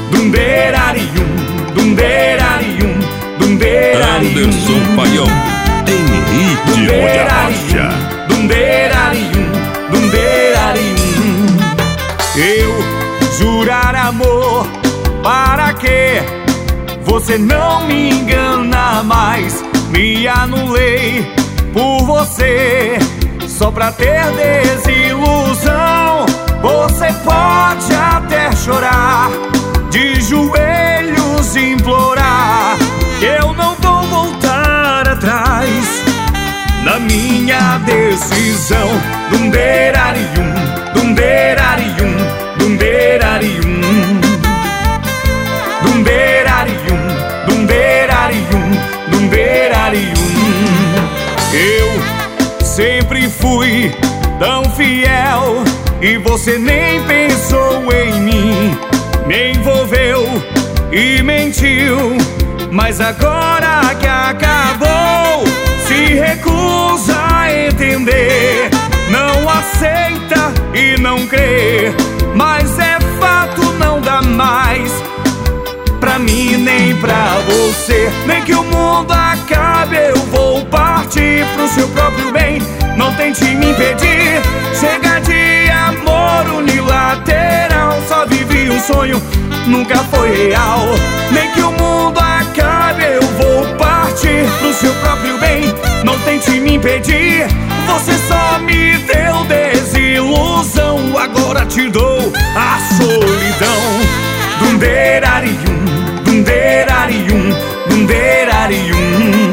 Dunderarium, dunderarium, dunderarium. Anderson Paião, em ritmo de arrocha. Dunderarium, dunderarium. Eu jurar amor, para que você não me engana mais. Me anulei por você, só pra ter desilusão. Você pode até chorar, de joelhos implorar, que eu não vou voltar atrás na minha decisão. Dunderarium, dunderarium, dunderarium. Dunderarium, dunderarium, dunderarium. Eu sempre fui tão fiel e você nem pensou em mim. Me envolveu e mentiu, mas agora que acabou, se recusa a entender. Não aceita e não crê, mas é fato, não dá mais pra mim nem pra você. Nem que o mundo acabe, eu vou partir pro seu próprio bem. Não tente me impedir, chega de amor unilateral. Só vivi um sonho, nunca foi real. Nem que o mundo acabe, eu vou partir pro seu próprio bem. Não tente me impedir, você só me deu desilusão. Agora te dou a solidão. Dunderarium, dunderarium, dunderarium.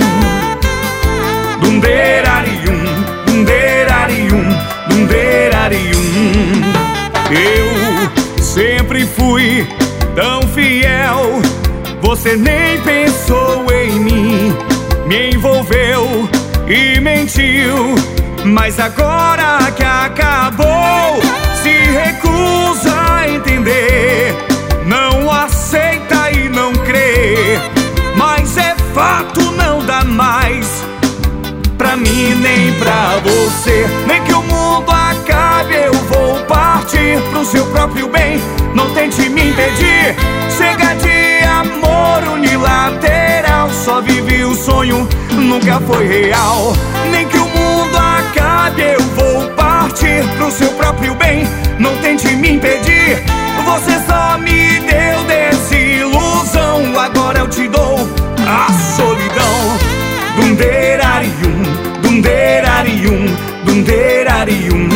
Dunderarium, dunderarium, dunderarium. Eu sempre fui tão fiel, você nem pensou em mim. Me envolveu e mentiu, mas agora que acabou, se recusa a entender. Não aceita e não crê, mas é fato, não dá mais pra mim nem pra você. Nem que o mundo acabe, eu vou partir pro seu próprio bem. Não tente me impedir, chega de amor unilateral. Só vivi o sonho, nunca foi real. Nem que o mundo acabe, eu vou partir pro seu próprio bem. Não tente me impedir, você só me deu desilusão. Agora eu te dou a solidão. Dunderarium, dunderarium, dunderarium.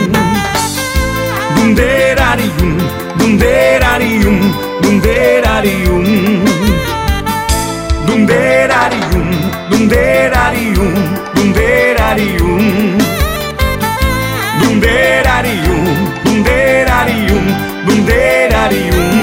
Dunderarium, dunderarium, dunderarium. Dunderarium, dunderarium, dunderarium. Dunderarium, dunderarium, dunderarium.